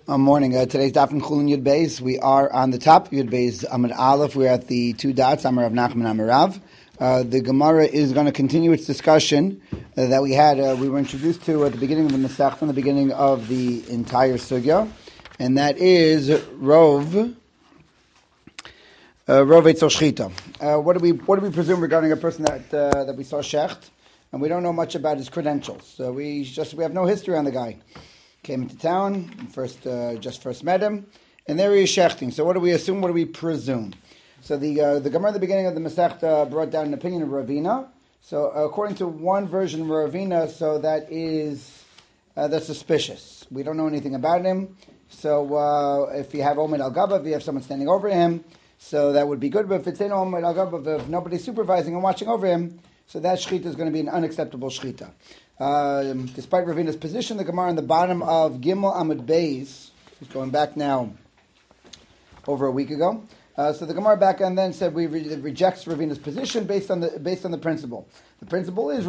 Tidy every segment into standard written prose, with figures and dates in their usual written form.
Morning. Today's daf in Chulin Yud Beis. We are on the top of Yud Beis Amud Aleph. We're at the two dots, Amar Rav Nachman, Amar Rav. The Gemara is going to continue its discussion that we had. We were introduced to at the beginning of the Masech, from the beginning of the entire sugya, and that is Rov Eitzel Shchita. What do we presume regarding a person that we saw shecht, and we don't know much about his credentials? So we have no history on the guy. Came into town, first met him, and there he is shechting. So what do we assume? What do we presume? So the Gemara at the beginning of the Masechta brought down an opinion of Ravina. So according to one version of Ravina, so that's suspicious. We don't know anything about him. So if you have Omed al-Gaba, if you have someone standing over him, so that would be good. But if it's in Omed al-Gaba, if nobody's supervising and watching over him, so that shechita is going to be an unacceptable shechita. Despite Ravina's position, the Gemara on the bottom of Gimel Amud Beis, who's going back now over a week ago. So the Gemara back and then said rejects Ravina's position based on the principle. The principle is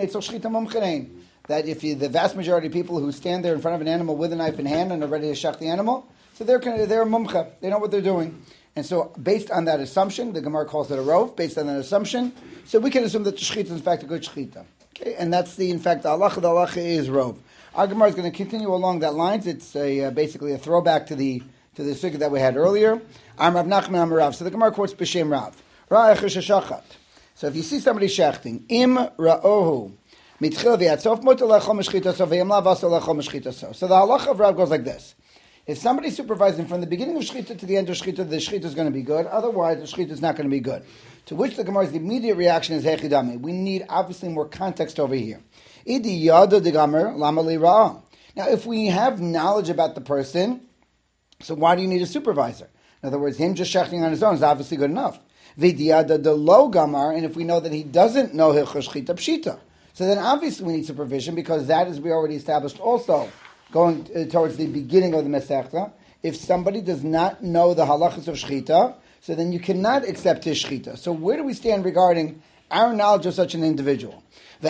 that if the vast majority of people who stand there in front of an animal with a knife in hand and are ready to shech the animal, so they're mumcha, they know what they're doing. And so, based on that assumption, the Gemara calls it a rov. Based on that assumption, so we can assume that the shechita is in fact a good shechita. Okay, and that's the halacha. The halacha is rov. Our Gemara is going to continue along that lines. It's basically a throwback to the sugya that we had earlier. Am Rav Nachman Amar Rav. So the Gemara quotes b'shem Rav. Ra'ach sheshachat. So if you see somebody shechting, im ra'ohu mitchil v'yatzof motel lechol meshchitaso v'yam lavaso lechol meshchitaso. So the halacha of Rav goes like this. If somebody's supervising from the beginning of shechita to the end of shechita, the shechita is going to be good. Otherwise, the shechita is not going to be good. To which the Gemara's immediate reaction is hechidami. We need obviously more context over here. Idi yada de gamer lama li ra'ah. Now, if we have knowledge about the person, so why do you need a supervisor? In other words, him just shechting on his own is obviously good enough. Vidi yada de lo gamar, and if we know that he doesn't know hilchos shechita pshita, so then obviously we need supervision, because that is we already established also. Going towards the beginning of the Masechta, if somebody does not know the halachas of shechita, so then you cannot accept his shechita. So where do we stand regarding our knowledge of such an individual? So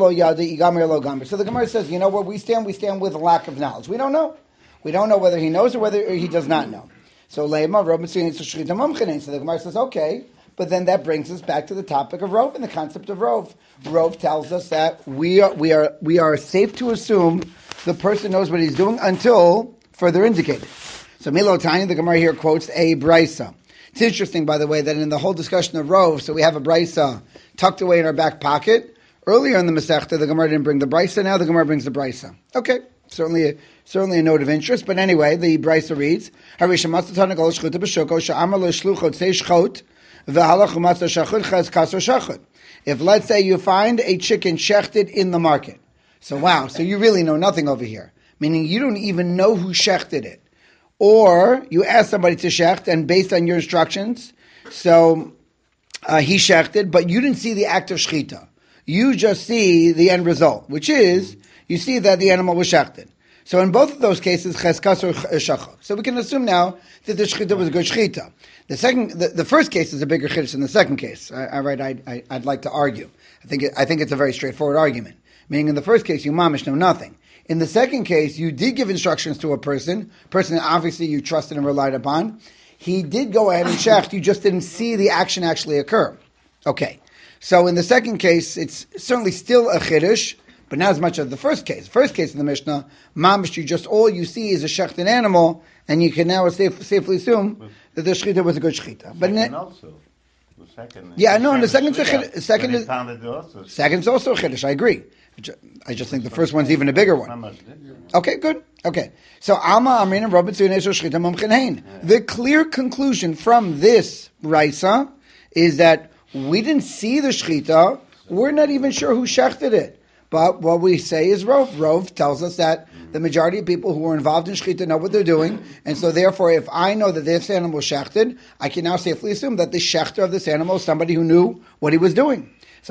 the Gemara says, you know where we stand? We stand with a lack of knowledge. We don't know. We don't know whether he knows or whether he does not know. So the Gemara says, okay, but then that brings us back to the topic of rov and the concept of rov. Rov tells us that we are safe to assume the person knows what he's doing until further indicated. So Milo Tanya, the Gemara here quotes a brisa. It's interesting, by the way, that in the whole discussion of rov, so we have a brisa tucked away in our back pocket. Earlier in the Masechta, the Gemara didn't bring the brisa. Now the Gemara brings the brisa. Okay, certainly a note of interest. But anyway, the brisa reads: if let's say you find a chicken shechted in the market. So wow, so you really know nothing over here. Meaning you don't even know who shechted it. Or you ask somebody to shecht, and based on your instructions, so he shechted, but you didn't see the act of shechita. You just see the end result, which is, you see that the animal was shechted. So in both of those cases, cheskas or shachar. So we can assume now that the shechita was a good shechita. The first case is a bigger chiddush than the second case. I'd like to argue. I think it's a very straightforward argument. Meaning in the first case, you mamish know nothing. In the second case, you did give instructions to a person that obviously you trusted and relied upon. He did go ahead and shecht, you just didn't see the action actually occur. Okay. So in the second case, it's certainly still a chiddush, but not as much as the first case. The first case in the Mishnah, mamish, all you see is a shechted animal, and you can now safely assume that the shechita was a good shechita. But the second. Yeah, no, and the second's also a chiddush. I agree. I just think the first one's even a bigger one. Okay, good. Okay. So, Alma Amrin Robert Shchita Mumchen. The clear conclusion from this Raisa is that we didn't see the Shchita. We're not even sure who shechted it. But what we say is Rov. Rov tells us that the majority of people who were involved in Shechita know what they're doing. And so therefore, if I know that this animal was shechted, I can now safely assume that the shechter of this animal is somebody who knew what he was doing. So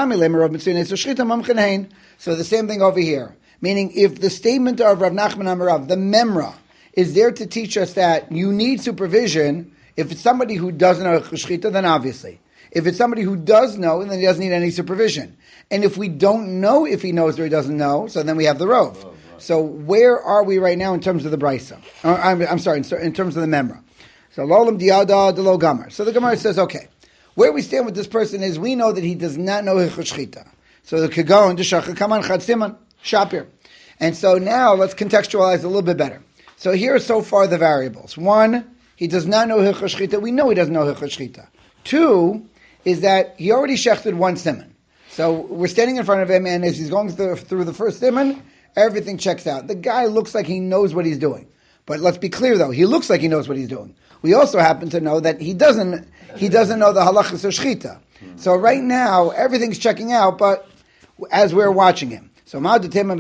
the same thing over here. Meaning, if the statement of Rav Nachman Amar Rav, the Memra, is there to teach us that you need supervision, if it's somebody who doesn't know Shechita, then obviously. If it's somebody who does know, then he doesn't need any supervision. And if we don't know if he knows or he doesn't know, so then we have the rov. So where are we right now in terms of the brisa? I'm sorry, in terms of the memra. So lolam diada de lo gamar. So the Gemara says, okay, where we stand with this person is we know that he does not know hilchos shchita. So the kagon deshacha kaman chad siman shapir. And so now let's contextualize a little bit better. So here are so far the variables. One, he does not know hilchos shchita. We know he doesn't know hilchos shchita. Two is that he already shechted one siman. So we're standing in front of him, and as he's going through the first siman, everything checks out. The guy looks like he knows what he's doing. But let's be clear, though. He looks like he knows what he's doing. We also happen to know that he doesn't know the halachas of shchita. So right now, everything's checking out, but as we're watching him. So I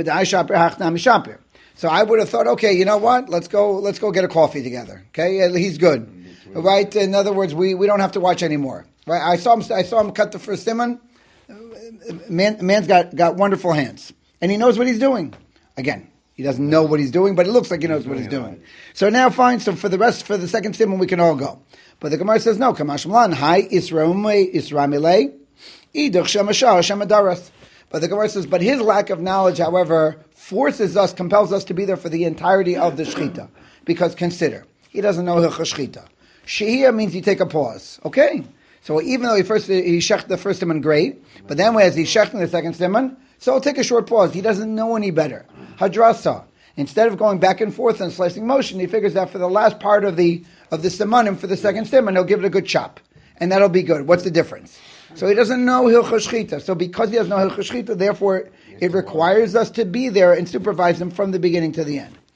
would have thought, okay, you know what? Let's go get a coffee together. Okay, he's good. Right? In other words, we don't have to watch anymore. Right? I saw him cut the first siman. Man's got wonderful hands, and he knows what he's doing. Again, he doesn't know what he's doing, but it looks like he knows what he's doing. So now, fine. So for the second siman, we can all go. But the Gemara says no. Kamash Malan, hi Isra'mile, idach shemashah shemadaras. But the Gemara says, but his lack of knowledge, however, compels us to be there for the entirety of the shechita. Because consider, he doesn't know hilchos shechita. Shehiyah means you take a pause. Okay. So even though he shechted the first siman, great. But then as he's shechting the second siman, so he'll take a short pause. He doesn't know any better. Hadrasa. Instead of going back and forth and slicing motion, he figures that for the last part of the simanim, for the second siman, he'll give it a good chop. And that'll be good. What's the difference? So he doesn't know hilchos shchita. So because he doesn't know hilchos shchita, therefore it requires us to be there and supervise him from the beginning to the end.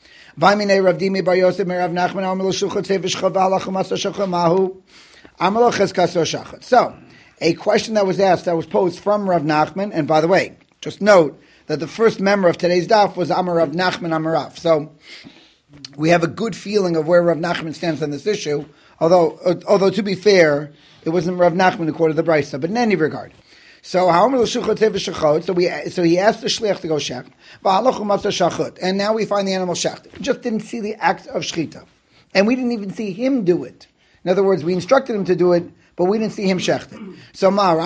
So, a question that was posed from Rav Nachman, and by the way, just note that the first member of today's daf was Amar Rav Nachman Amarav. So, we have a good feeling of where Rav Nachman stands on this issue, although to be fair, it wasn't Rav Nachman who quoted the brisa, but in any regard. So he asked the shliach to go shech, and now we find the animal shech. We just didn't see the act of shchita, and we didn't even see him do it. In other words, we instructed him to do it, but we didn't see him shecht it. So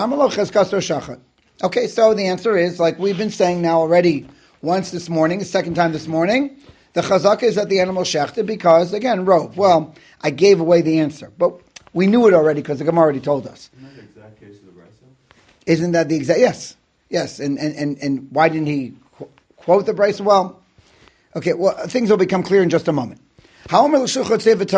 okay, so the answer is, like we've been saying now already once this morning, the second time this morning, the chazaka is that the animal shechted because, again, rope. Well, I gave away the answer, but we knew it already because the Gemara already told us. Isn't that the exact case of the brisa? Isn't that the exact? Yes. And why didn't he quote the brisa? Well, okay. Well, things will become clear in just a moment. Now, let's say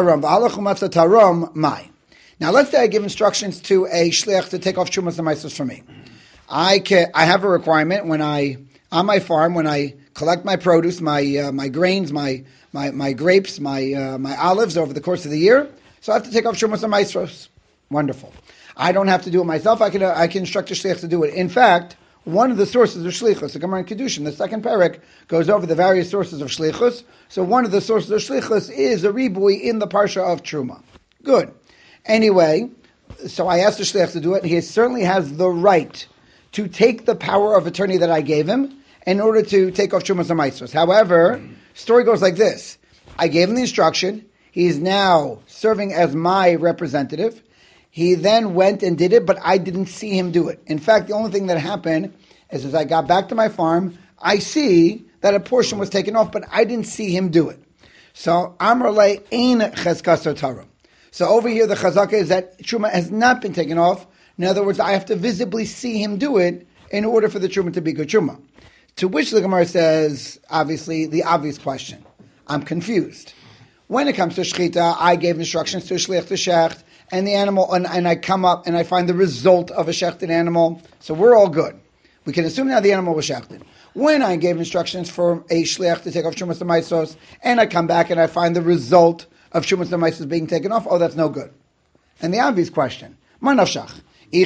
I give instructions to a shliach to take off trumas and maisos for me. I have a requirement on my farm when I collect my produce, my grains, my grapes, my olives over the course of the year. So I have to take off trumas and maisos. Wonderful. I don't have to do it myself. I can instruct a shliach to do it. In fact, one of the sources of shlichus, the Gemara in Kedushin, the second parak, goes over the various sources of shlichus. So one of the sources of shlichus is a ribui in the parsha of Truma. Good. Anyway, so I asked the shliach to do it. He certainly has the right to take the power of attorney that I gave him in order to take off Trumas and Maisos. However, story goes like this. I gave him the instruction. He is now serving as my representative. He then went and did it, but I didn't see him do it. In fact, the only thing that happened is as I got back to my farm, I see that a portion was taken off, but I didn't see him do it. So, Amrle ein cheskas tarum. So over here, the chazaka is that truma has not been taken off. In other words, I have to visibly see him do it in order for the truma to be good truma. To which the Gemara says, obviously, the obvious question. I'm confused. When it comes to shechita, I gave instructions to a shliach to shecht, and the animal, and I come up and I find the result of a shechted animal. So we're all good. We can assume now the animal was shechted. When I gave instructions for a shliach to take off shumas and maisos, and I come back and I find the result of shumas and maisos being taken off, that's no good. And the obvious question, ma nafshach? And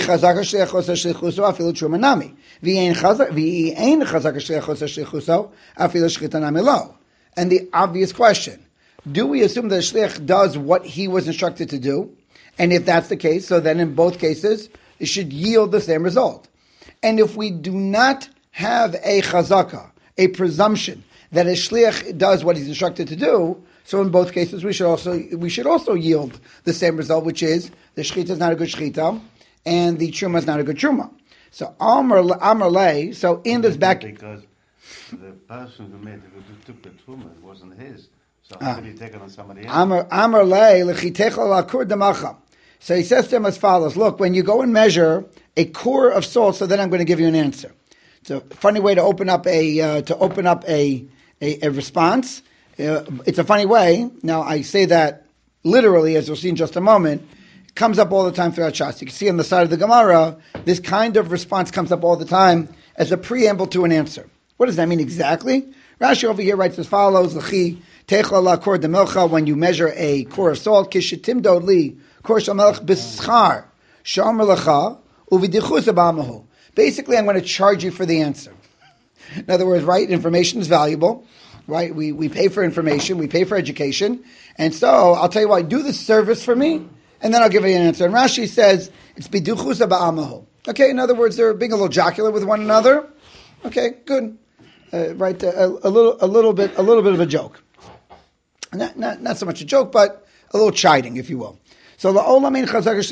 the obvious question, do we assume that the shliach does what he was instructed to do? And if that's the case, so then in both cases, it should yield the same result. And if we do not have a chazaka, a presumption that a shliach does what he's instructed to do, so in both cases we should also yield the same result, which is the shechita is not a good shechita, and the truma is not a good truma. So Amar Le, so in this back... Because The person who took the truma wasn't his. So how could he take it on somebody else? Amar lei lechitecha lakur damacha. So he says to him as follows: look, when you go and measure a core of salt, so then I'm going to give you an answer. It's a funny way to open up a response. It's a funny way. Now I say that literally, as you'll see in just a moment. It comes up all the time throughout Shas. You can see on the side of the Gemara, this kind of response comes up all the time as a preamble to an answer. What does that mean exactly? Rashi over here writes as follows: L'chi techla la kor demelcha. When you measure a core of salt, kishitim dod li kor shamelch b'schar shomer lecha uvidichus abamahu. Basically, I'm going to charge you for the answer. In other words, right? Information is valuable, right? We pay for information, we pay for education, and so I'll tell you what, do the service for me, and then I'll give you an answer. And Rashi says it's biduchus ba'amahu. Okay, in other words, they're being a little jocular with one another. Okay, good. Right, a little bit of a joke. Not so much a joke, but a little chiding, if you will. So we're going to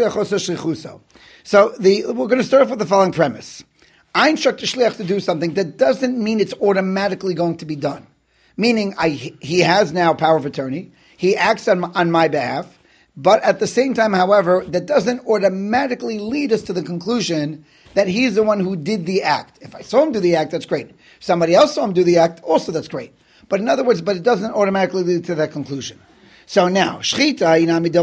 start off with the following premise. I instruct the shliach to do something that doesn't mean it's automatically going to be done. Meaning, he has now power of attorney. He acts on my behalf. But at the same time, however, that doesn't automatically lead us to the conclusion that he's the one who did the act. If I saw him do the act, that's great. If somebody else saw him do the act, also that's great. But in other words, it doesn't automatically lead to that conclusion. So now, shchita,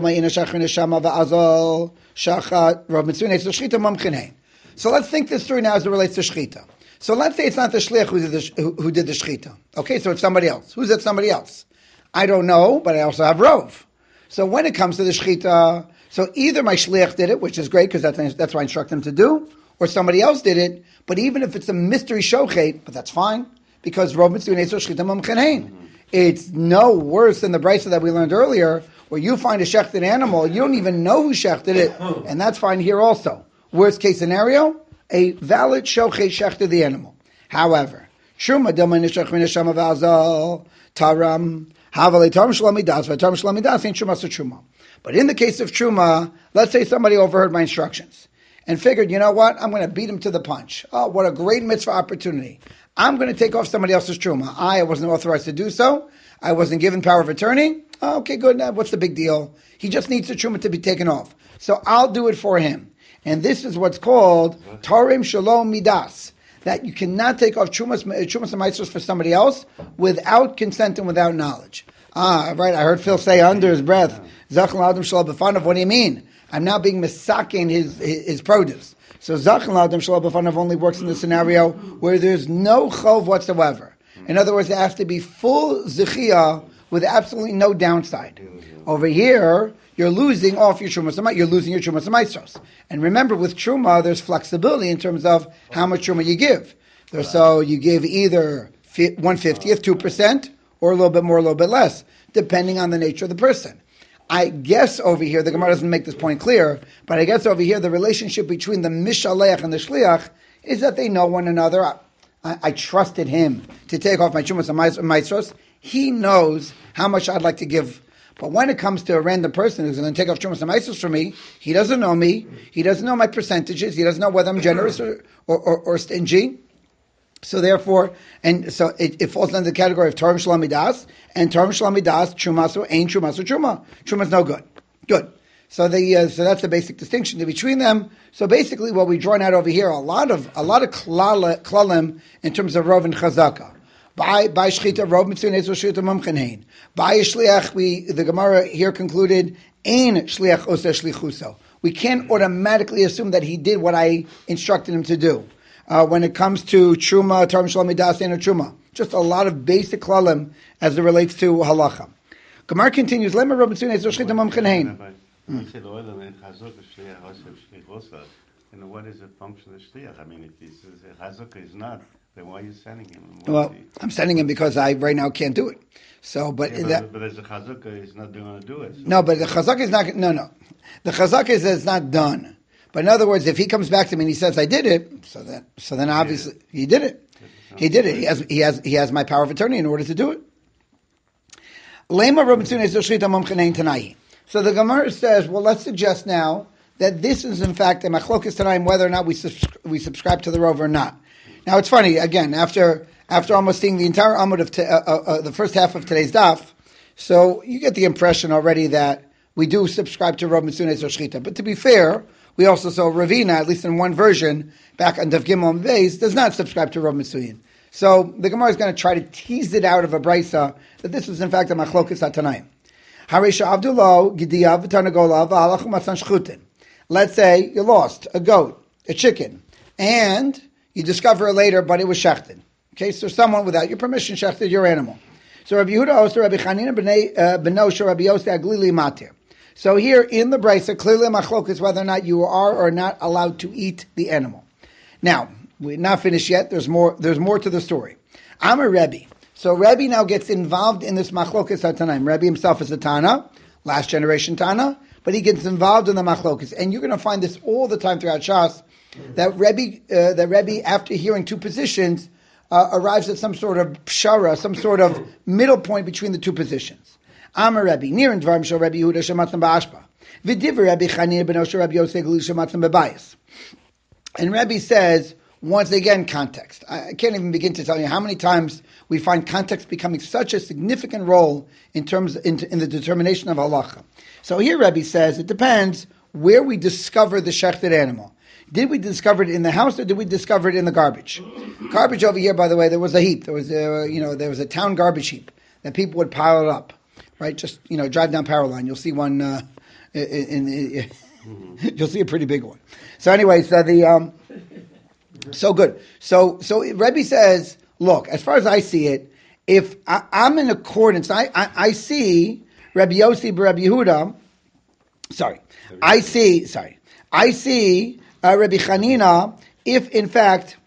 so let's think this through now as it relates to shchita. So let's say it's not the shliach who did the shchita. Okay, so it's somebody else. Who's that somebody else? I don't know, but I also have rov. So when it comes to the shchita, so either my shliach did it, which is great because that's what I instruct him to do, or somebody else did it. But even if it's a mystery shochet, but that's fine because rov mitzvah shchita mamchenein. It's no worse than the brisa that we learned earlier, where you find a shechted animal, you don't even know who shechted it, and that's fine here also. Worst case scenario, a valid shochet shechted the animal. However, truma dilma nishach minasham avazal taram havalei taram shlamidas v'taram shlamidas ain't truma so truma. But in the case of truma, let's say somebody overheard my instructions and figured, you know what, I'm going to beat him to the punch. Oh, what a great mitzvah opportunity. I'm going to take off somebody else's truma. I wasn't authorized to do so. I wasn't given power of attorney. Oh, okay, good. Now, what's the big deal? He just needs the truma to be taken off. So I'll do it for him. And this is what's called Tarim Shalom Midas. That you cannot take off trumas and maestros for somebody else without consent and without knowledge. Right. I heard Phil say under his breath, Zachan Adam Shalom B'fanav. What do you mean? I'm now being misaking his produce. So Zachan L'Adam Shalom B'fanav only works in the scenario where there's no chov whatsoever. In other words, it has to be full zechiyah with absolutely no downside. Over here, you're losing off your truma, you're losing your truma maestros. And remember, with truma, there's flexibility in terms of how much truma you give. So you give either 1/50th, 2%, or a little bit more, a little bit less, depending on the nature of the person. I guess over here, the Gemara doesn't make this point clear, but I guess over here the relationship between the mishalech and the shliach is that they know one another. I trusted him to take off my chumas and maestros. He knows how much I'd like to give. But when it comes to a random person who's going to take off chumas and maestros from me, he doesn't know me. He doesn't know my percentages. He doesn't know whether I'm generous or stingy. So therefore, and so it falls under the category of Tarim Shlamidas, and Tarim Shlamidas, Chumasu ain't Chumasu Chuma. Chuma's no good. Good. So so that's the basic distinction between them. So basically what we've drawn out over here, a lot of klalim in terms of Rov and Chazaka. By Shchita, Rov Mitzvah Netzor Shchita Mumchenein. By Shliach, the Gemara here concluded, Ein Shliach Oseh Shlichuso. We can't automatically assume that he did what I instructed him to do. When it comes to Truma, Tarim Shalom Midas, and Truma. Just a lot of basic klalim as it relates to halacha. Gemara continues, Lema Rov Mitzvah Netzor Shchita Mumchenein. What is the function of the shliach? I mean, if he says chazaka is not, then why are you sending him? Well, I'm sending him because I right now can't do it. So, but as a chazaka, he's not going to do it. So. No, but the chazaka is not. No. The chazaka is that it's not done. But in other words, if he comes back to me and he says I did it, so then obviously he did it. He did it. He has my power of attorney in order to do it. Lema Robinson is So the Gemara says, well, let's suggest now that this is in fact a machlokas tanaim whether or not we subscribe to the Rov or not. Now it's funny again after after almost seeing the entire Amud of the first half of today's daf. So you get the impression already that we do subscribe to Rav Mitzunes or Shchita. But to be fair, we also saw Ravina, at least in one version, back on Daf Gimel and Beis, does not subscribe to Rav Mitzuyin. So the Gemara is going to try to tease it out of a brisa that this was in fact a machlokas atanaim. Harisha Abdullah Gidiyav Tarnagolav Halachum Matan Shchutin. Let's say you lost a goat, a chicken, and you discover it later, but it was shechted. Okay, so someone without your permission shechted your animal. So Rabbi Yehuda Oster Rabbi Chanina Benosha Rabbi Yosef Aglili Matir. So here in the brisa, clearly machlokas whether or not you are or not allowed to eat the animal. Now, we're not finished yet. There's more to the story. I'm a Rebbe. So Rebbe now gets involved in this machlokas hatanaim. Rebbe himself is a Tana, last generation Tana, but he gets involved in the machlokas. And you're going to find this all the time throughout Shas, that Rebbe, after hearing two positions, arrives at some sort of pshara, some sort of middle point between the two positions. I'm a Rebbe. Near in Dvarim Shel Rebbe Yehuda Shematzim Ba'ashpa. V'div Rebbe Chanina Benosha Rabbi Yosef Gli Shematzim Bebayis. And Rebbe says, once again, context. I can't even begin to tell you how many times we find context becoming such a significant role in the determination of halacha. So here Rebbe says, it depends where we discover the shechted animal. Did we discover it in the house or did we discover it in the garbage? Garbage over here, by the way, there was a heap. There was a town garbage heap that people would pile it up, right? Just, drive down Power Line. You'll see one, you'll see a pretty big one. So anyway, so good. So Rebbe says, look, as far as I see it, if I'm in accordance, I see Rabbi Yossi Rabbi Yehuda, I see Rabbi Chanina, if in fact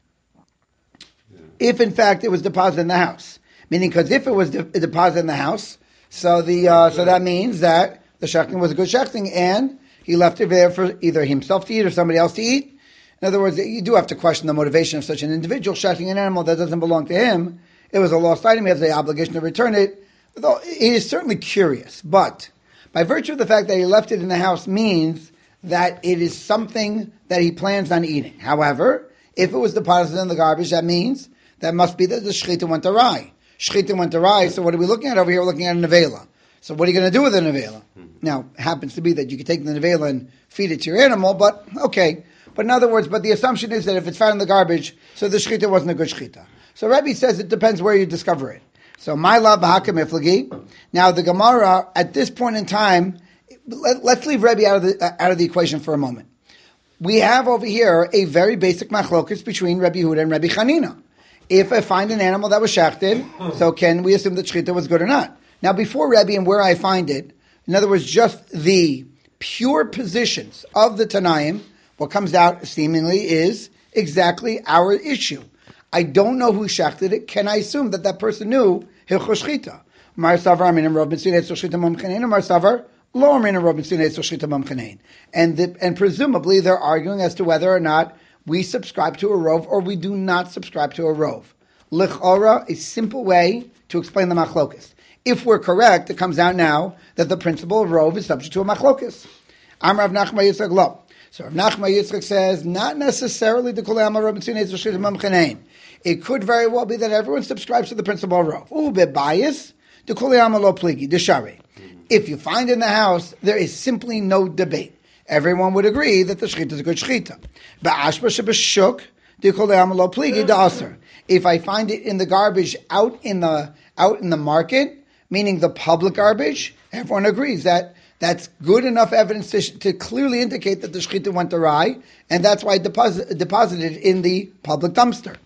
it was deposited in the house. Meaning, because if it was deposited in the house, so that means that the shechting was a good shechting, and he left it there for either himself to eat or somebody else to eat. In other words, you do have to question the motivation of such an individual shechting an animal that doesn't belong to him. It was a lost item. He has the obligation to return it. Though he is certainly curious, but by virtue of the fact that he left it in the house means that it is something that he plans on eating. However, if it was deposited in the garbage, that means that must be that the shechita went awry. Shechita went awry, so what are we looking at over here? We're looking at a nevela. So what are you going to do with a nevela? Now, it happens to be that you can take the nevela and feed it to your animal, but okay. But in other words, the assumption is that if it's found in the garbage, so the shechita wasn't a good shechita. So Rebbe says it depends where you discover it. So my love b'hakam iflagi. Now the Gemara at this point in time, let's leave Rebbe out of the equation for a moment. We have over here a very basic machlokus between Rabbi Yehuda and Rabbi Chanina. If I find an animal that was shechted, so can we assume that shechita was good or not? Now before Rebbe and where I find it, in other words, just the pure positions of the Tanaim, what comes out seemingly is exactly our issue. I don't know who shechted it. Can I assume that person knew hilchos shchita? Mar savar minim rav mitzunes shchita mamchanein, Mar savar lo minim rav mitzunes shchita mamchanein. And presumably they're arguing as to whether or not we subscribe to a rov or we do not subscribe to a rov. L'chora, a simple way to explain the machlokus. If we're correct, it comes out now that the principle of rov is subject to a machlokus. Amar Rav Nachman Yitzchak lo. So Rav Nachman Yitzchak says, not necessarily the Kol Amar Rav Mitzunes Shchita Mamchanein. It could very well be that everyone subscribes to the principle of rov. Ube bias, the Kol Amar lo pligi, the shari. If you find in the house, there is simply no debate. Everyone would agree that the shchita is a good shchita. Ba'ashba shebeshuk, the Kol Amar lo pligi, the aser. If I find it in the garbage out in the market, meaning the public garbage, everyone agrees that that's good enough evidence to clearly indicate that the shechita went awry, and that's why it deposited in the public dumpster.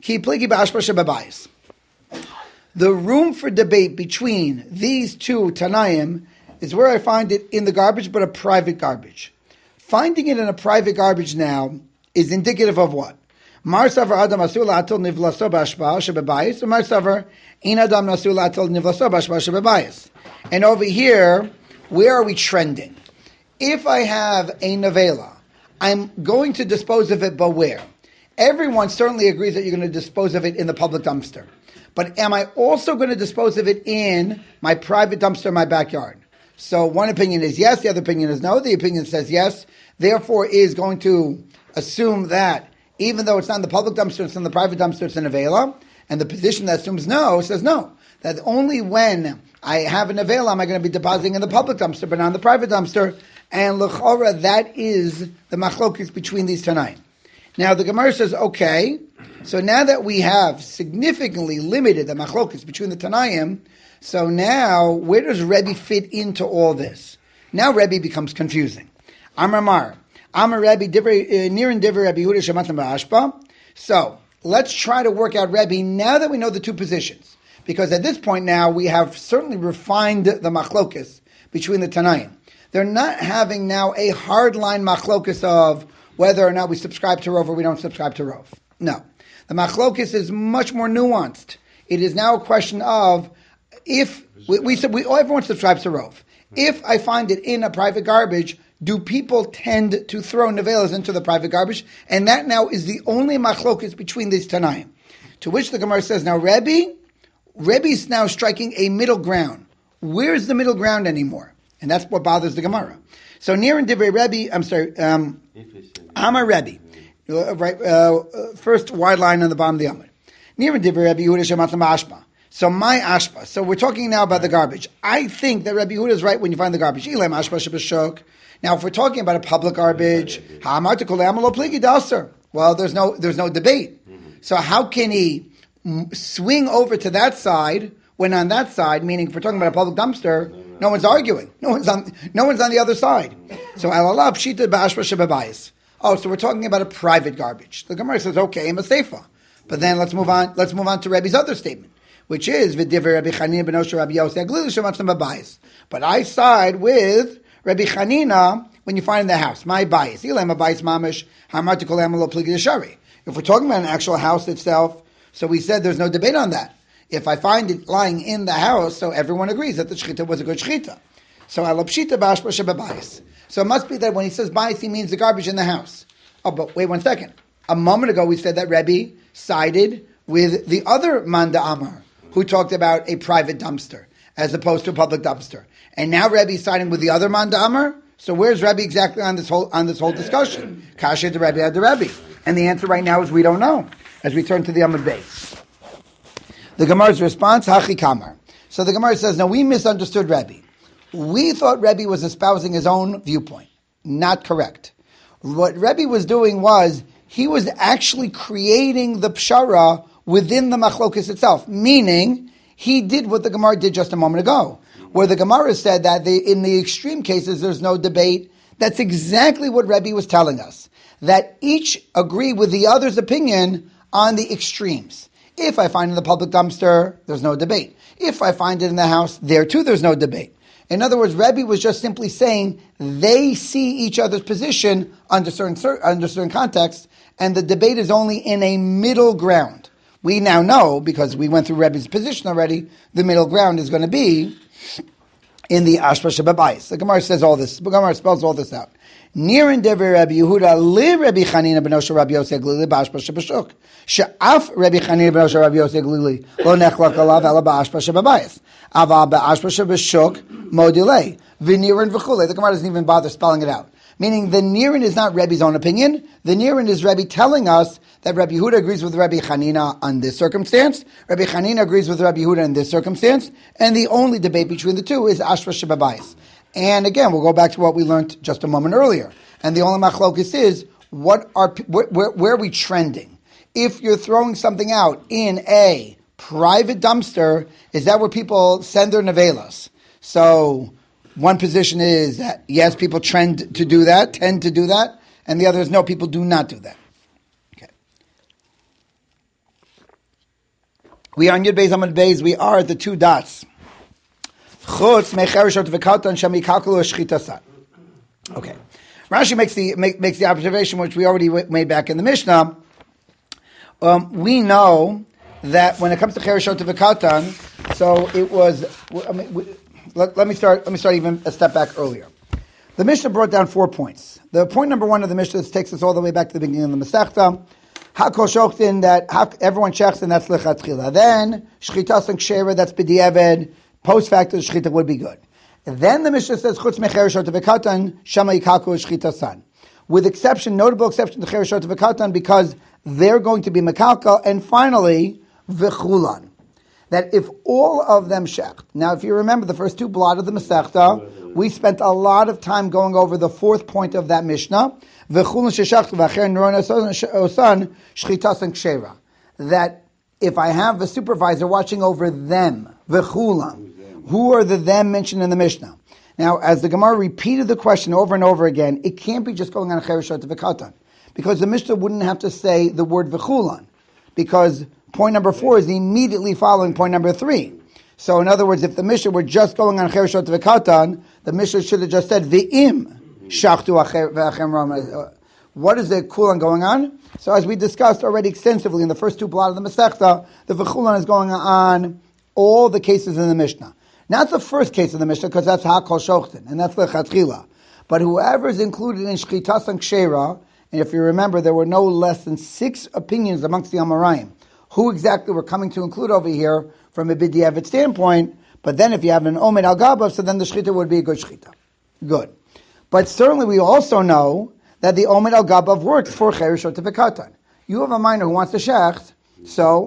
The room for debate between these two Tanaim is where I find it in the garbage, but a private garbage. Finding it in a private garbage now is indicative of what? Mar savar adam asur la'atol nivlaso b'ashpa shebebayis, or mar savar ein adam asur la'atol nivlaso b'ashpa shebebayis. And over here, where are we trending? If I have a nevela, I'm going to dispose of it, but where? Everyone certainly agrees that you're going to dispose of it in the public dumpster. But am I also going to dispose of it in my private dumpster in my backyard? So one opinion is yes, the other opinion is no. The opinion says yes, therefore is going to assume that even though it's not in the public dumpster, it's in the private dumpster, it's in a nevela. And the position that assumes no says no. That only when I have a nevela am I going to be depositing in the public dumpster, but not in the private dumpster. And l'chora, that is the machlokes between these Tanaim. Now the Gemara says, okay, so now that we have significantly limited the machlokes between the Tanaim, so now where does Rebbe fit into all this? Now Rebbe becomes confusing. Amar Rebbe, Nirin Divrei Rebbe Yehuda Shematan Ba'ashpa. So let's try to work out Rebbe now that we know the two positions. Because at this point now we have certainly refined the machlokes between the Tanaim. They're not having now a hardline machlokes of whether or not we subscribe to Rov or we don't subscribe to Rov. No. The machlokes is much more nuanced. It is now a question of if everyone subscribes to Rov. If I find it in a private garbage, do people tend to throw nevelas into the private garbage? And that now is the only machlokes between these Tanaim. To which the Gemara says, now Rebbe's now striking a middle ground. Where's the middle ground anymore? And that's what bothers the Gemara. So near in Divrei Rebbe, Amar Rebbe. First wide line on the bottom of the Amar. Near in Divrei Rebbe Yehuda Shematan Ba'ashpa. So my ashpa. So we're talking now about the garbage. I think that Rebbe Yehuda is right when you find the garbage. Now if we're talking about a public garbage, well, there's no debate. So how can he swing over to that side when on that side, meaning if we're talking about a public dumpster, no one's arguing. No one's on the other side. So so we're talking about a private garbage. The Gemara says, okay, I'm a seifa. But then let's move on to Rebbe's other statement, which is V'divrei Rabbi Chanina ben Osher Rabbi Yossi Aglili Shematzim B'bayis. But I side with Rabbi Chanina when you find in the house. My bias. If we're talking about an actual house itself, so we said there's no debate on that. If I find it lying in the house, so everyone agrees that the shechita was a good shechita. So alapshita b'ashpa shebebayis. So it must be that when he says bayis, he means the garbage in the house. Oh, but wait 1 second. A moment ago we said that Rebbe sided with the other Manda Amar, who talked about a private dumpster as opposed to a public dumpster. And now Rebbe is siding with the other Manda Amar. So where's Rebbe exactly on this whole discussion? Kasha de Rebbe ad Rebbe. And the answer right now is we don't know. As we turn to the Amud base. The Gemara's response, Hachi Kamar. So the Gemara says, no, we misunderstood Rebbe. We thought Rebbe was espousing his own viewpoint. Not correct. What Rebbe was doing was, he was actually creating the pshara within the machlokes itself. Meaning, he did what the Gemara did just a moment ago. Where the Gemara said that in the extreme cases there's no debate. That's exactly what Rebbe was telling us. That each agree with the other's opinion on the extremes. If I find it in the public dumpster, there's no debate. If I find it in the house, there too there's no debate. In other words, Rebbe was just simply saying they see each other's position under certain contexts, and the debate is only in a middle ground. We now know, because we went through Rebbe's position already, the middle ground is going to be in the Ashpa Shebebayis. The Gemara says all this. The Gemara spells all this out. Near in Dever Rabbi Yehuda li Rabbi Chanina ben Osher Rabbi Yossi Aglili ba'ashpa shebashuk. She'af Rabbi Chanina ben Osher Rabbi Yossi Aglili lo nechlak alav ela ba'ashpa shebebayis. Ava ba'ashpa shebashuk modilei v'nirin v'chulei. The Gemara doesn't even bother spelling it out. Meaning the nirin is not Rebbe's own opinion. The nirin is Rebbe telling us that Rabbi Yehuda agrees with Rabbi Chanina on this circumstance. Rabbi Chanina agrees with Rabbi Yehuda in this circumstance. And the only debate between the two is Ashpa shebebayis. And again, we'll go back to what we learned just a moment earlier. And the only machlokes is, where are we trending? If you're throwing something out in a private dumpster, is that where people send their nevelas? So one position is that, yes, people tend to do that, and the other is, no, people do not do that. Okay. We are on Yud Beis Amud Beis, we are at the 2 dots. Okay. Rashi makes the observation which we already made back in the Mishnah. We know that when it comes to Chereshot V'Katan, so it was. Let me start even a step back earlier. The Mishnah brought down 4 points. The point number 1 of the Mishnah takes us all the way back to the beginning of the Masechta. Hakol Shochtin, that everyone checks, and that's Lechatchila. Then Shchitas and Kshera, that's B'di'eved. Post facto, shchita would be good. And then the Mishnah says, "Chutz mechereshot v'katan shama yikaku shchita san," with notable exception to chereshot v'katan, because they're going to be mekalkal. And finally, v'chulan. That if all of them shecht. Now, if you remember the first two blot of the Masechta, we spent a lot of time going over the fourth point of that Mishnah. V'chulan sheshachtu v'acher neron osan shchitas and kshera. That if I have a supervisor watching over them, v'chulan, who are the them mentioned in the Mishnah? Now, as the Gemara repeated the question over and over again, it can't be just going on a chereshot v'katan, because the Mishnah wouldn't have to say the word v'chulan, because point number 4 is immediately following point number 3. So, in other words, if the Mishnah were just going on chereshot v'katan, the Mishnah should have just said v'im shachtu v'achem rama. What is the kulan going on? So, as we discussed already extensively in the first two blot of the Masechta, the v'chulan is going on all the cases in the Mishnah. Not the first case of the Mishnah, because that's Hakol Shochten, and that's the Lechatchila. But whoever is included in Shchitas and Kshera, and if you remember, there were no less than 6 opinions amongst the Amoraim, who exactly we're coming to include over here from a B'diavad standpoint, but then if you have an Omed Al-Gabav, so then the Shchita would be a good Shchita. Good. But certainly we also know that the Omed Al-Gabav works for Chereshot V'Katan. You have a minor who wants to shecht, so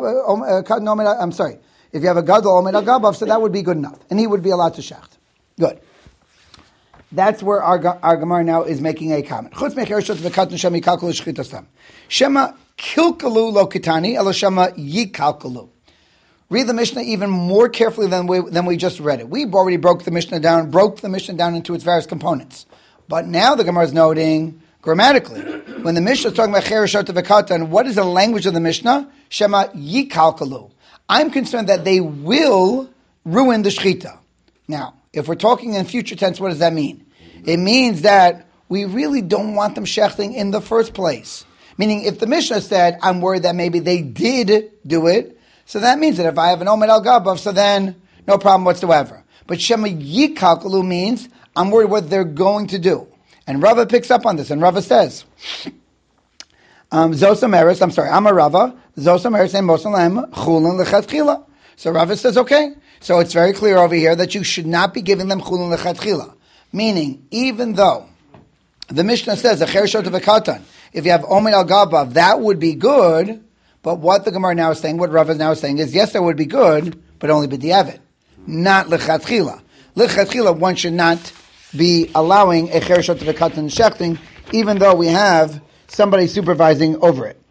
if you have a gadol omed al gabav, so that would be good enough, and he would be allowed to shecht. Good. That's where our Gemara now is making a comment. Chutz mechereshot v'katan shema yikalkalu shchitasam. Shema kilkalu lo kitani, elo shema yikalkalu. Read the Mishnah even more carefully than we just read it. We've already broke the Mishnah down into its various components. But now the Gemara is noting grammatically, when the Mishnah is talking about chereshot v'katan, what is the language of the Mishnah? Shema yikalkalu. I'm concerned that they will ruin the shechita. Now, if we're talking in future tense, what does that mean? It means that we really don't want them shechting in the first place. Meaning, if the Mishnah said, I'm worried that maybe they did do it, so that means that if I have an Omed Al-Gabav, so then no problem whatsoever. But Shema Yikalkalu means, I'm worried what they're going to do. And Rava picks up on this, and Rava says, Zosameres, I'm a Rava, Zosameres and Mosalem, Chulin Lechatchila. So Rava says, okay. So it's very clear over here that you should not be giving them Chulin Lechatchila. Meaning, even though the Mishnah says, Acher Shot V'Katan, if you have Omed Al-Gabav, that would be good, but what the Gemara now is saying, what Rava is now saying is, yes, that would be good, but only B'diavad, not Lechatchila. Lechatchila, one should not be allowing a Acher Shot V'Katan shechting, even though we have somebody supervising over it.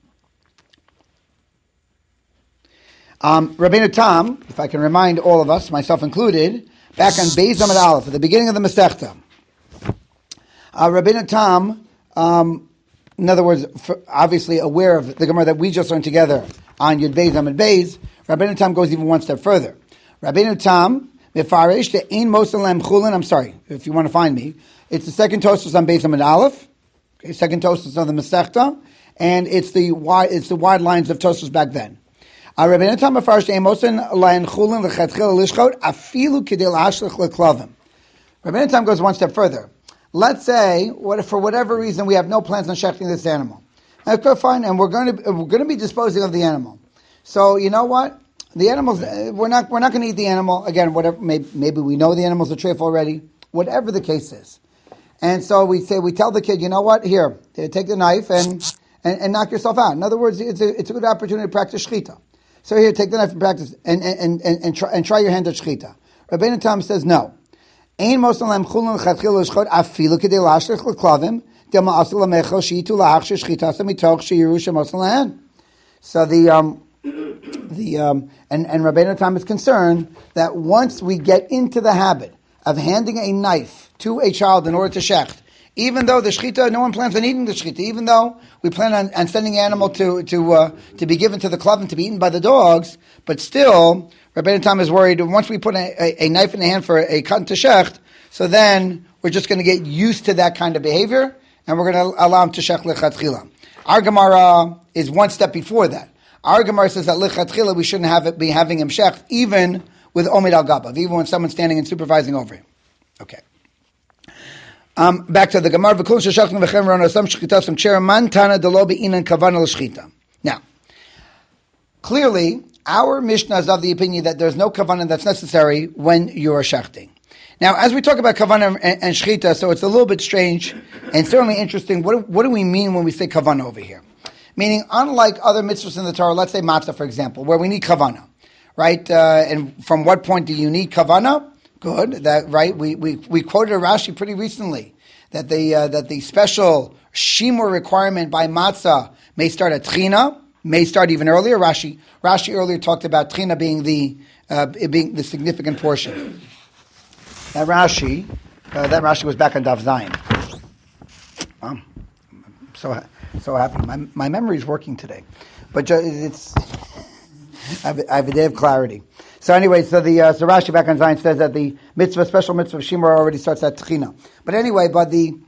Rabbeinu Tam, if I can remind all of us, myself included, back on Beis Amud Aleph, at the beginning of the Masechta, Rabbeinu Tam, in other words, obviously aware of the Gemara that we just learned together on Yud Beis Amud Beis, Rabbeinu Tam goes even one step further. Rabbeinu Tam, Mefarish, the Ein Mosalem Chulin, I'm sorry, if you want to find me, it's the second Tosfos on Beis Amud Aleph, okay, second Tosfos on the Masechta, and it's the wide lines of Tosfos back then. Rabbeinu Tam Mefarish, the Ein Mosalem Lain Chulin Lechatchil Lishchot Afilu Kedei La'ashlech Leklavim. Rabbeinu Tam goes one step further. Let's say, for whatever reason, we have no plans on shechting this animal. Okay, fine, and we're going to be disposing of the animal. So you know what? The animals, we're not going to eat the animal again. Whatever, maybe we know the animal's a treif already. Whatever the case is, and so we tell the kid, you know what? Here, take the knife and knock yourself out. In other words, it's a good opportunity to practice shechita. So here, take the knife and practice and try your hand at shechita. Rabbeinu Tam says no. Ein mosalem chulun lechatchil l'shchot afilu kedei la'ashlech leklavim del ma'asil lamechel she'itu la'achshir shchitasam mitoch she'iru she'mosal lahen. So and Rabbeinu Tam is concerned that once we get into the habit of handing a knife to a child in order to shecht, even though the shechita, no one plans on eating the shechita, even though we plan on sending the animal to be given to the klavim to be eaten by the dogs, but still, Rabbeinu Tam is worried once we put a knife in the hand for a katan to shecht, so then we're just going to get used to that kind of behavior, and we're going to allow him to shecht lechatchila. Our Gemara is one step before that. Our Gemara says that lechatchila we shouldn't be having him shecht even with Omed Al-Gabav, even when someone's standing and supervising over him. Okay. Back to the Gemara. Now, clearly, our Mishnah is of the opinion that there's no kavanah that's necessary when you're shechting. Now, as we talk about kavanah and shechita, so it's a little bit strange and certainly interesting. What do we mean when we say kavanah over here? Meaning, unlike other mitzvahs in the Torah, let's say matzah, for example, where we need kavana, right? And from what point do you need kavana? Good, that right. We quoted a Rashi pretty recently that the special shimur requirement by matzah may start at tchina, may start even earlier. Rashi earlier talked about tchina being the significant portion. That Rashi was back on Daf Zayin. I'm so happy. My memory is working today, but it's I have a day of clarity. So anyway, so Rashi back on Zion says that the special mitzvah of Shimur already starts at Tchina. But anyway, by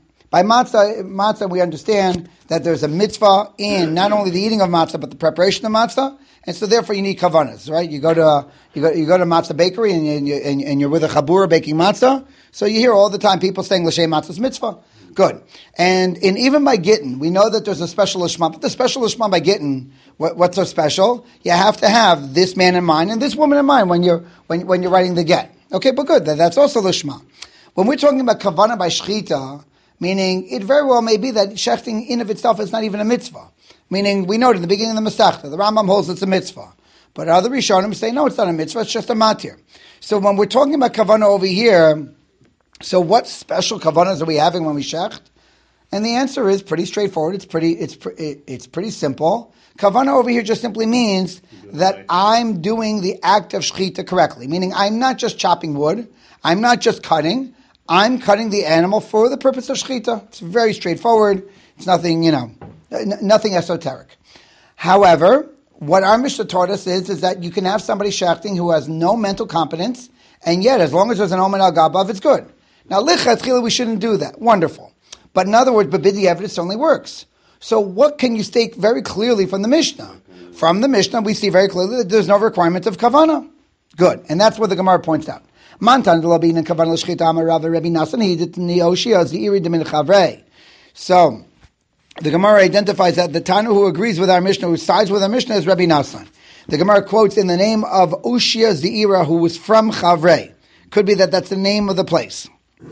matzah we understand that there's a mitzvah in not only the eating of matzah but the preparation of matzah, and so therefore you need kavanas, right? You go to matzah bakery and you're with a chabura baking matzah, so you hear all the time people saying l'shem matzah's mitzvah. Good. And even by Gittin, we know that there's a special lishma, but the special lishma by Gittin, what's so special? You have to have this man in mind and this woman in mind when you're writing the get. Okay, but good. That's also lishma. When we're talking about kavana by shchita, meaning it very well may be that shechting in of itself is not even a mitzvah. Meaning we noted in the beginning of the Masechta, the Rambam holds it's a mitzvah. But other Rishonim say, no, it's not a mitzvah, it's just a matir. So when we're talking about kavana over here, so what special kavanas are we having when we shecht? And the answer is pretty straightforward. It's pretty simple. Kavana over here just simply means that I'm doing the act of shechita correctly. Meaning I'm not just chopping wood. I'm not just cutting. I'm cutting the animal for the purpose of shechita. It's very straightforward. It's nothing, nothing esoteric. However, what our Mishnah taught us is that you can have somebody shechting who has no mental competence, and yet as long as there's an omen al gabav, it's good. Now, lichatchila, we shouldn't do that. Wonderful. But in other words, babidi evidence only works. So what can you state very clearly from the Mishnah? From the Mishnah, we see very clearly that there's no requirement of kavana. Good. And that's what the Gemara points out. Mantan delabin and kavana l'shchita amar Rav Rebbi Nassan hidit nioshia z'iri demin chavrei. So the Gemara identifies that the Tanu who agrees with our Mishnah, who sides with our Mishnah, is Rebbi Nassan. The Gemara quotes in the name of Ushia Z'ira, who was from Chavrei. Could be that that's the name of the place.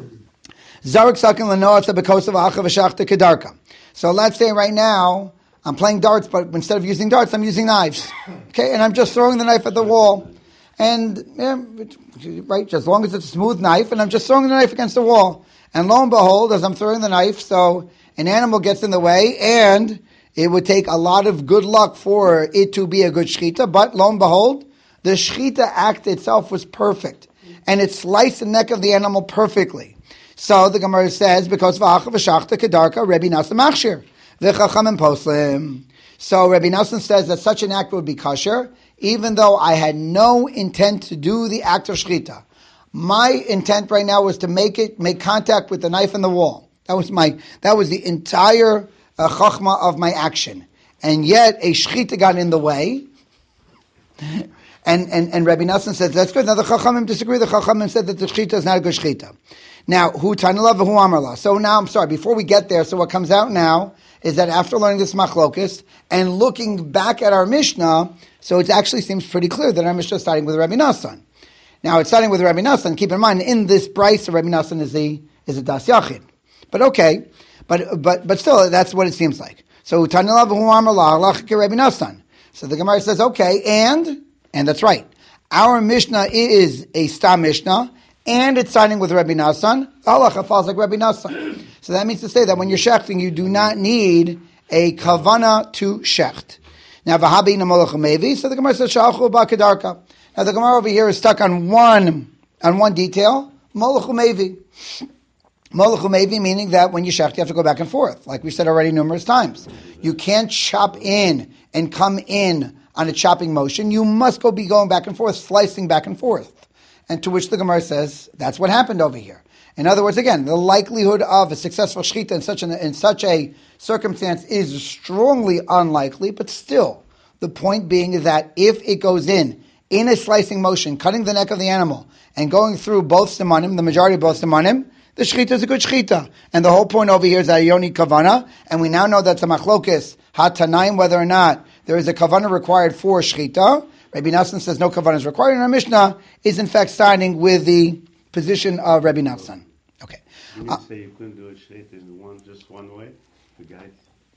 Zarek sakin lanoatza bekosav achav v'shachta kedarka. So let's say right now I'm playing darts, but instead of using darts, I'm using knives. Okay, and I'm just throwing the knife at the wall, and right, as long as it's a smooth knife, and I'm just throwing the knife against the wall, and lo and behold, as I'm throwing the knife, so an animal gets in the way, and it would take a lot of good luck for it to be a good shechita, but lo and behold, the shechita act itself was perfect, and it sliced the neck of the animal perfectly. So the Gemara says, because v'achav v'shachta kedarka, Rebbi Nassan machshir, v'chachamim poslim. So Rebbi Nassan says that such an act would be kosher, even though I had no intent to do the act of shechita. My intent right now was to make contact with the knife in the wall. That was the entire chachma of my action. And yet a shechita got in the way. And Rebbi Nassan says that's good. Now the chachamim disagree. The chachamim said that the shechita is not a good shechita. Now, hu tanila v'hu amarla. So now, I'm sorry, before we get there, so what comes out now is that after learning this machlokus and looking back at our Mishnah, so it actually seems pretty clear that our Mishnah is starting with Rebbi Nassan. Now, it's starting with Rebbi Nassan. Keep in mind, in this price, Rebbi Nassan is a das yachid. But okay, but still, that's what it seems like. So, tanila v'hu amarla, halach ke Rebbi Nassan. So the Gemara says, okay, and that's right. Our Mishnah is a stam Mishnah, and it's signing with Rebbi Nassan. Halacha falls like Rebbi Nassan. So that means to say that when you're shechting, you do not need a kavana to shecht. Now, v'habi namolach umevi. So the Gemara says shalchu ba'kedarka. Now the Gemara over here is stuck on one detail. Molach umevi. Molach umevi meaning that when you shecht, you have to go back and forth, like we said already numerous times. You can't chop in and come in on a chopping motion. You must be going back and forth, slicing back and forth. And to which the Gemara says, that's what happened over here. In other words, again, the likelihood of a successful shechita in such a circumstance is strongly unlikely, but still, the point being that if it goes in a slicing motion, cutting the neck of the animal, and going through both simanim, the majority of both simanim, the shechita is a good shechita. And the whole point over here is that you don't need kavana, and we now know that the machlokes, hatanaim, whether or not there is a kavana required for shechita. Rebbi Nassan says no kavanah is required, and our Mishnah is in fact siding with the position of Rebbi Nassan. Okay. Didn't you say you couldn't do it straight in just one way? The guy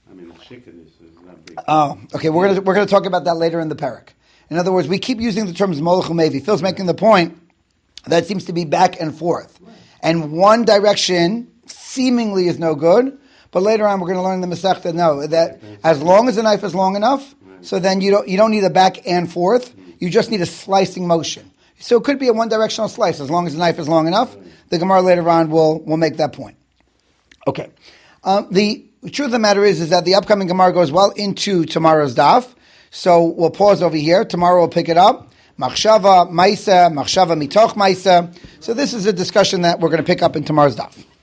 I mean, the chicken is not big. Oh, okay. We're gonna talk about that later in the parak. In other words, we keep using the terms molech umevi. Phil's making the point that it seems to be back and forth, and one direction seemingly is no good. But later on, we're going to learn in the Masechta that as long as the knife is long enough, so then you don't need a back and forth. You just need a slicing motion. So it could be a one-directional slice as long as the knife is long enough. The Gemara later on will make that point. Okay. The truth of the matter is that the upcoming Gemara goes well into tomorrow's daf. So we'll pause over here. Tomorrow we'll pick it up. Machshava Maisa, Machshava Mitoch Maisa. So this is a discussion that we're going to pick up in tomorrow's daf.